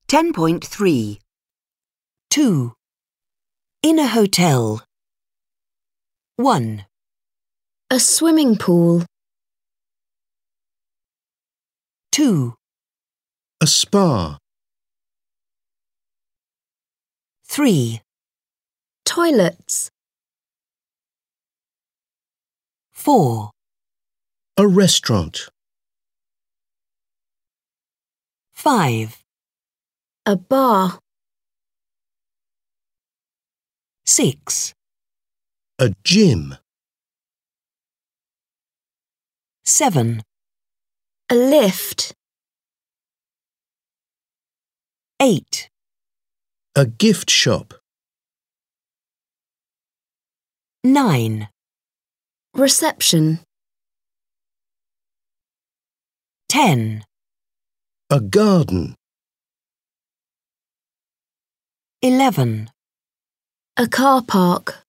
10.3. 2. In a hotel. 1. A swimming pool. 2. A spa. 3. Toilets. 4. A restaurant. 5. A bar. 6. A gym. 7. A lift. 8. A gift shop. 9. Reception. 10. A garden. 11. A car park.